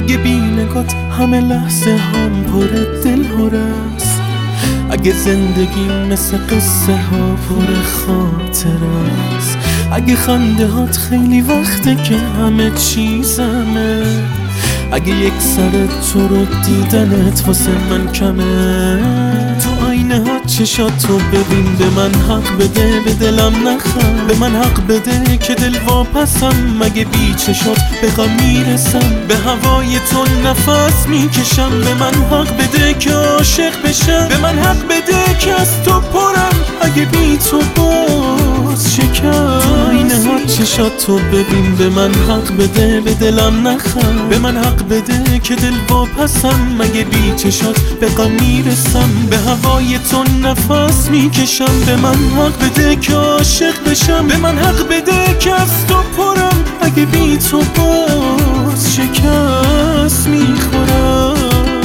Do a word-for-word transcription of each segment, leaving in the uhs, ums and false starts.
اگه بی نگات همه لحظه هم پر دل هرست، اگه زندگی مثل قصه ها پر خاطر است، اگه خنده هات خیلی وقته که همه چیزمه، اگه یک سر تو رو دیدنت واسه من کمه، تو آینه ها چشاتو ببین، به من حق بده به دلم نخند، به من حق بده که دل واپسم، مگه بی چشات به غم میرسم، به هوای تو نفس میکشم، به من حق بده که عاشق بشم، به من حق بده که از تو پرم، اگه بی تو باز شکم، تو آینه ها چشاتو ببین، به من حق بده به دلم نخند، به من حق بده که دل واپسم، مگه بی چشات به غم میرسم، به هوای تو نفس میکشم، به من حق بده که عاشق بشم، به من حق بده که از تو پرم، اگه بی تو باز شکست میخورم.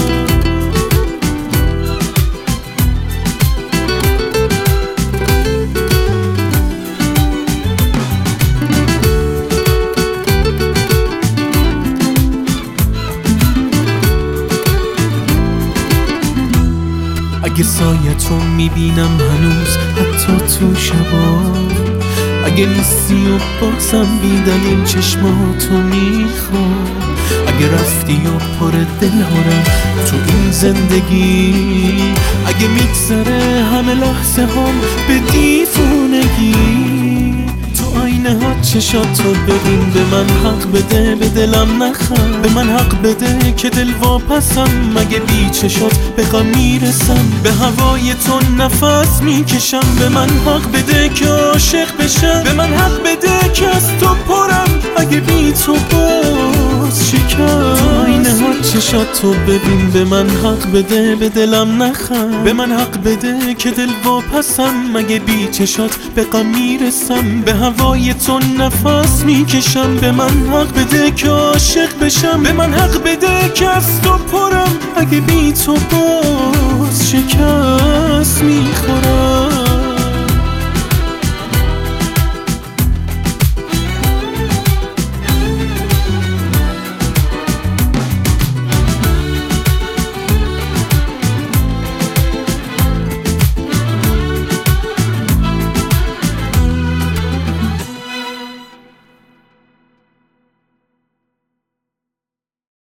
اگه سایه تو میبینم هنوز حتی تو شبا، اگه نیستی و بازم بیدلیل چشماتو میخوام، اگه رفتی و پر دل هرم تو این زندگی، اگه میگذره همه لحظه هم به دیوونگی، تو آینه ها چشاتو ببین، به من حق بده به دلم نخند، به من حق بده که دل واپسم، مگه بی چشات به غم میرسم، به هوای تو نفس میکشم، به من حق بده که عاشق بشم، به من حق بده که از تو پرم، اگه بی تو باز شکم، تو آینه ها چشاتو ببین، به من حق بده به دلم نخند، به من حق بده که دل واپسم، مگه بی چشات به غم میرسم، به هوای تو نفس میکشم، به من حق بده که عاشق بشم، به من حق بده که از تو پرم، اگه بی تو باز شکست میخورم.